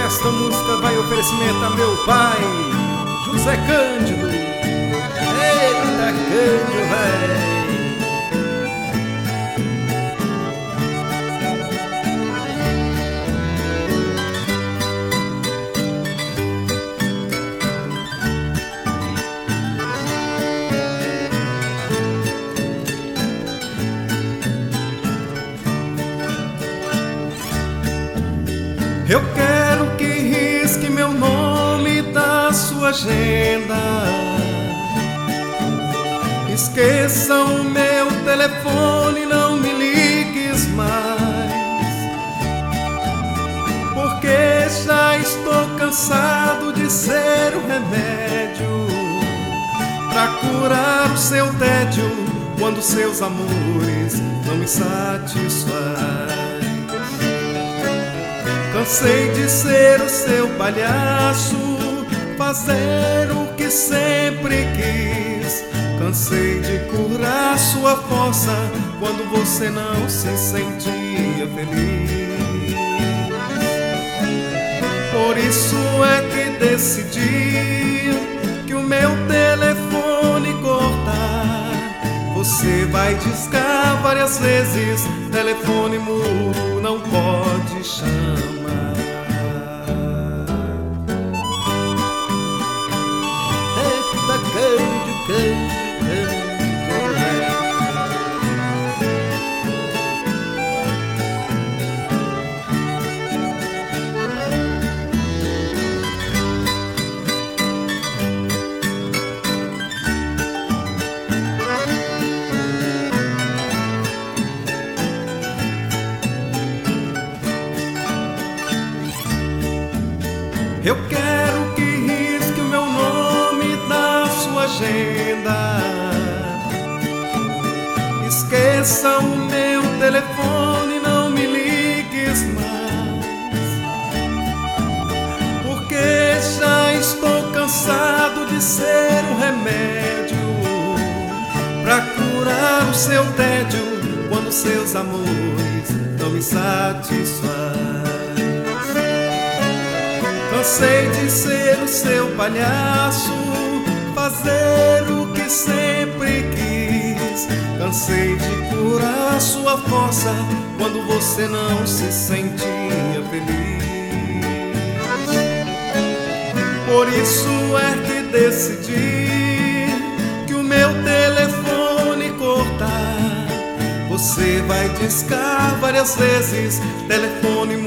Esta música vai em oferecimento a meu pai, José Cândido. Eita, Cândido, véi! Eu quero que risque meu nome da sua agenda. Esqueça o meu telefone, não me ligues mais, porque já estou cansado de ser o remédio pra curar o seu tédio quando seus amores não me satisfazem. Cansei de ser o seu palhaço, fazer o que sempre quis. Cansei de curar sua força quando você não se sentia feliz. Por isso é que decidi que o meu telefone cortar. Você vai discar várias vezes, telefone mudo não pode chamar. Eita, Cândido, Cândido. Eu quero que risque o meu nome da sua agenda. Esqueça o meu telefone, não me ligues mais, porque já estou cansado de ser um remédio pra curar o seu tédio quando seus amores não me satisfazem. Cansei de ser o seu palhaço, fazer o que sempre quis. Cansei de curar sua força quando você não se sentia feliz. Por isso é que decidi que o meu telefone cortar. Você vai discar várias vezes, telefone